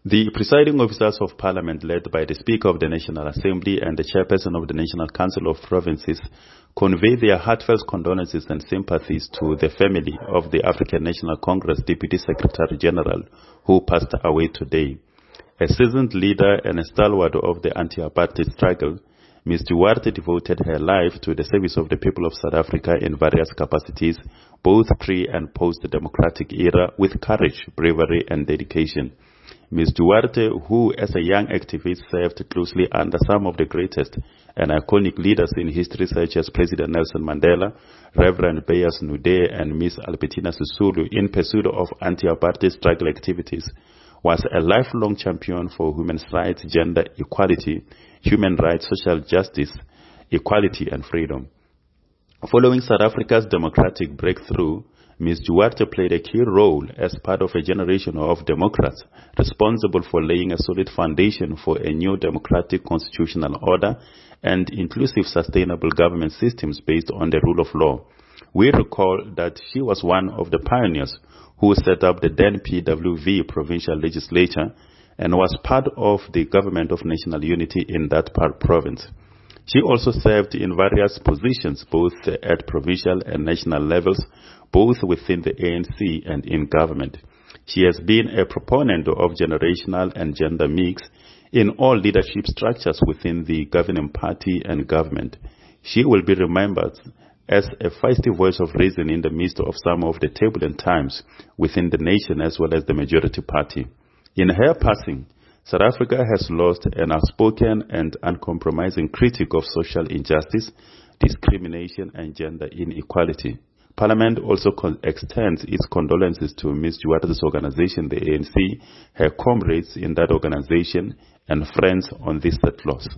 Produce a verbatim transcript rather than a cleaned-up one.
The presiding officers of Parliament, led by the Speaker of the National Assembly and the Chairperson of the National Council of Provinces, convey their heartfelt condolences and sympathies to the family of the African National Congress Deputy Secretary General who passed away today. A seasoned leader and a stalwart of the anti-apartheid struggle, Miz Duarte devoted her life to the service of the people of South Africa in various capacities, both pre- and post-democratic era, with courage, bravery, and dedication. Miz Duarte, who as a young activist served closely under some of the greatest and iconic leaders in history such as President Nelson Mandela, Reverend Beyers Nude, and Miz Albertina Sisulu in pursuit of anti-apartheid struggle activities, was a lifelong champion for women's rights, gender equality, human rights, social justice, equality, and freedom. Following South Africa's democratic breakthrough, Miz Duarte played a key role as part of a generation of democrats responsible for laying a solid foundation for a new democratic constitutional order and inclusive sustainable government systems based on the rule of law. We recall that she was one of the pioneers who set up the then P W V provincial legislature and was part of the Government of National Unity in that province. She also served in various positions, both at provincial and national levels, both within the A N C and in government. She has been a proponent of generational and gender mix in all leadership structures within the governing party and government. She will be remembered as a feisty voice of reason in the midst of some of the turbulent times within the nation as well as the majority party. In her passing, South Africa has lost an outspoken and uncompromising critic of social injustice, discrimination, and gender inequality. Parliament also extends its condolences to Miz Duarte's organization, the A N C, her comrades in that organization, and friends on this sad loss.